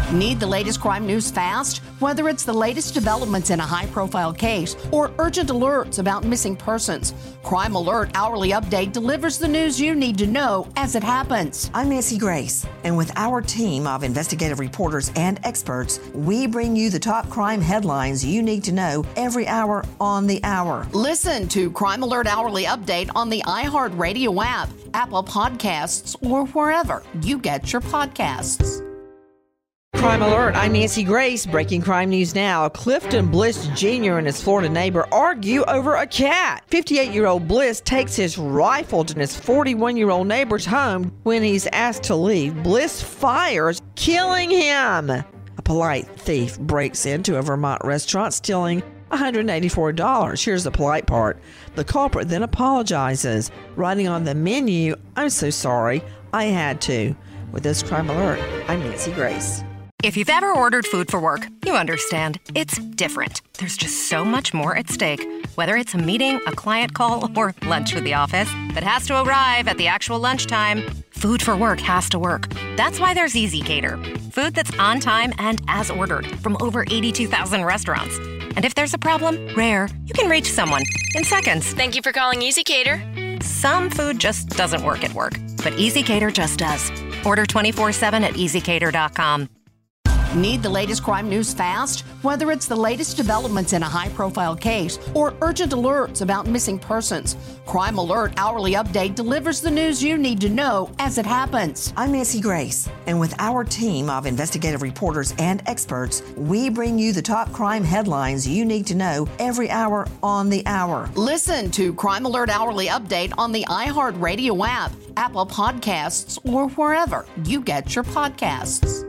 Need the latest crime news fast? Whether it's the latest developments in a high-profile case or urgent alerts about missing persons, Crime Alert Hourly Update delivers the news you need to know as it happens. I'm Nancy Grace, and with our team of investigative reporters and experts, we bring you the top crime headlines you need to know every hour on the hour. Listen to Crime Alert Hourly Update on the iHeartRadio app, Apple Podcasts, or wherever you get your podcasts. Crime Alert, I'm Nancy Grace. Breaking crime news now. Clifton Bliss Jr. and his Florida neighbor argue over a cat. 58-year-old Bliss takes his rifle to his 41-year-old neighbor's home. When he's asked to leave, Bliss fires, killing him. A polite thief breaks into a Vermont restaurant, stealing $184. Here's the polite part. The culprit then apologizes, writing on the menu, "I'm so sorry, I had to." With this Crime Alert, I'm Nancy Grace. If you've ever ordered food for work, you understand. It's different. There's just so much more at stake. Whether it's a meeting, a client call, or lunch with the office that has to arrive at the actual lunchtime, food for work has to work. That's why there's EasyCater. Food that's on time and as ordered from over 82,000 restaurants. And if there's a problem, rare, you can reach someone in seconds. Thank you for calling EasyCater. Some food just doesn't work at work, but EasyCater just does. Order 24/7 at EasyCater.com. Need the latest crime news fast? Whether it's the latest developments in a high-profile case or urgent alerts about missing persons, Crime Alert Hourly Update delivers the news you need to know as it happens. I'm Nancy Grace, and with our team of investigative reporters and experts, we bring you the top crime headlines you need to know every hour on the hour. Listen to Crime Alert Hourly Update on the iHeartRadio app, Apple Podcasts, or wherever you get your podcasts.